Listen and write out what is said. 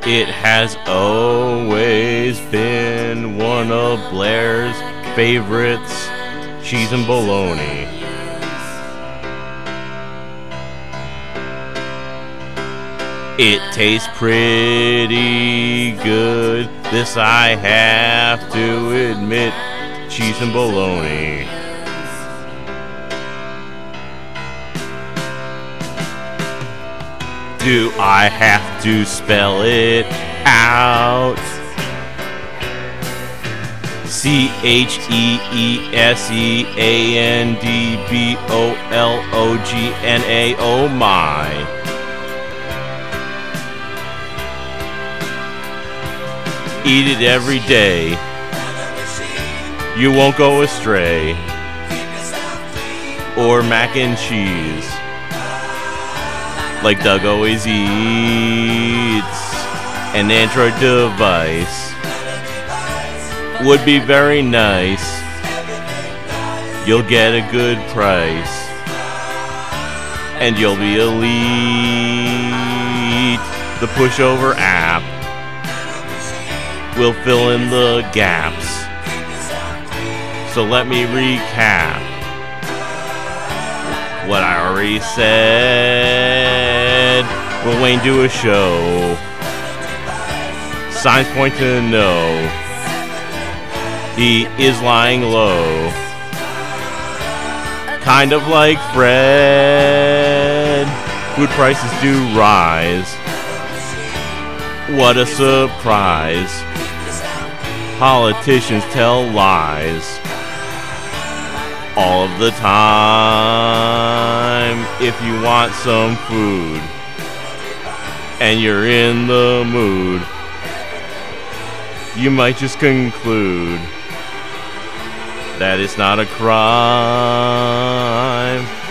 It has always been one of Blair's favorites, cheese and bologna. It tastes pretty good, this I have to admit, cheese and bologna. Do I have to spell it out? CHEESEANDBOLOGNA, oh my. Eat it every day, you won't go astray. Or mac and cheese, like Doug always eats. An Android device would be very nice. You'll get a good price, and you'll be elite. The pushover app will fill in the gaps. So let me recap what I already said. Will Wayne do a show? Signs point to no. He is lying low, kind of like Fred. Food prices do rise. What a surprise. Politicians tell lies all of the time. If you want some food and you're in the mood, you might just conclude that it's not a crime